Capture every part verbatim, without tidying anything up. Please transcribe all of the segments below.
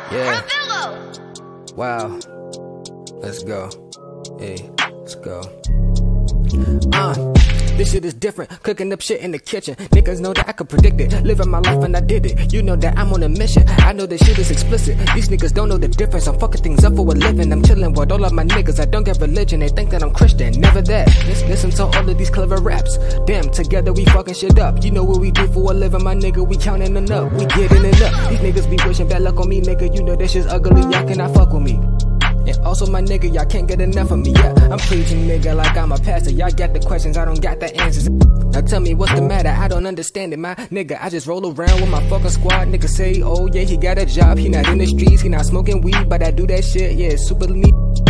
Yeah. Wow. Let's go. Hey, let's go. Uh, this shit is different. Cooking up shit in the kitchen. Niggas know that I could predict it. Living my life and I did it. You know that I'm on a mission. I know this shit is explicit. These niggas don't know the difference. I'm fucking things up for a living. I'm chilling with all of my niggas. I don't get religion. They think that I'm Christian. Never that. Listen, listen to all of these clever raps. Damn, together we fucking shit up. You know what we do for a living, my nigga. We counting it up. We getting it up. These niggas be wishing bad luck on me, nigga. You know that shit's ugly. Y'all cannot fuck with me. And also my nigga, y'all can't get enough of me, yeah. I'm preaching, nigga, like I'm a pastor. Y'all got the questions, I don't got the answers. Now tell me what's the matter, I don't understand it, my nigga. I just roll around with my fucking squad. Niggas say, oh yeah, he got a job. He not in the streets, he not smoking weed, but I do that shit, yeah, it's super neat.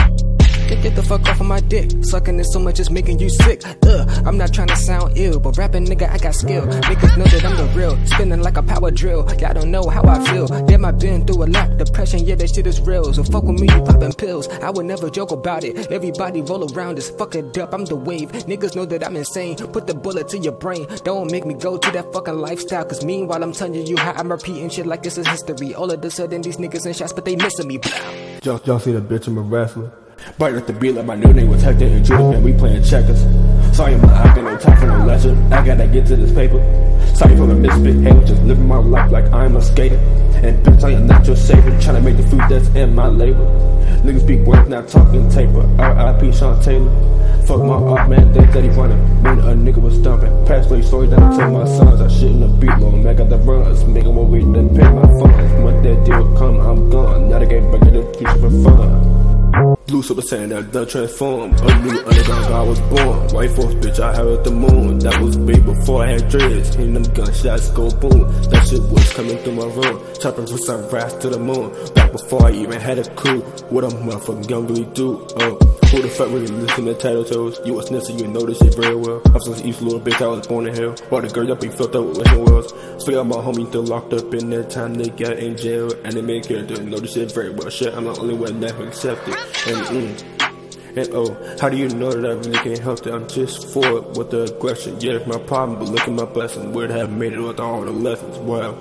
Get, get the fuck off of my dick. Sucking it so much it's making you sick. Ugh, I'm not trying to sound ill, but rapping, nigga, I got skill. Niggas know that I'm the real, spinning like a power drill. Y'all don't know how I feel. Damn, I've been through a lot. Depression, yeah, that shit is real. So fuck with me, you popping pills. I would never joke about it. Everybody roll around this fucking up. I'm the wave. Niggas know that I'm insane. Put the bullet to your brain. Don't make me go to that fucking lifestyle. Cause meanwhile, I'm telling you how I'm repeating shit like this is history. All of a sudden, these niggas in shots, but they missing me. Y'all, y'all see the bitch I'm a wrestler? Bite at the beat like my new name was Hector and Judas, man, we playing checkers. Sorry, my I got no time for no lecture. I gotta get to this paper. Sorry for the misfit, hey, just living my life like I'm a skater. And bitch, I am not your savior, tryna make the food that's in my labor. Niggas speak words, not talking taper. R I P Sean Taylor. Fuck my up, man, they steady running. When a nigga was stumping. Past play story that I tell my sons. I shit in the beat, long man, got the runs. Nigga will wait, then pay my funds. Once that deal come, I'm gone. Now they get back to the future for fun. Blue Super Saiyan that done transform. A new underground God was born. White Force bitch, I had at the moon. That was big before I had dreads. Hearing them gunshots go boom. That shit was coming through my room. Chopping from sunrise to the moon. Back before I even had a crew. What a motherfucking gun really do. Oh, who the fuck really listen to Tattletales? You a snitch and you know this shit very well. I'm some East little bitch, I was born in hell. While the girl up be filled up with wishing wells. Still got my homie still locked up in that time they got in jail. And they made character know this shit very well. Shit, I'm the only one that can accept it. And mm, and oh, how do you know that I really can't help it? I'm just for it with the aggression. Yeah, it's my problem, but look at my blessing. Where'd I have made it with all the lessons? Wow.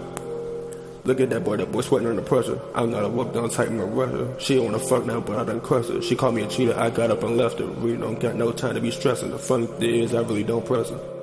Look at that boy, that boy sweating under pressure. I'm not a whoop down type of rusher. She don't wanna fuck now, but I done crushed her. She called me a cheater, I got up and left her. Really don't got no time to be stressing. The funny thing is, I really don't press her.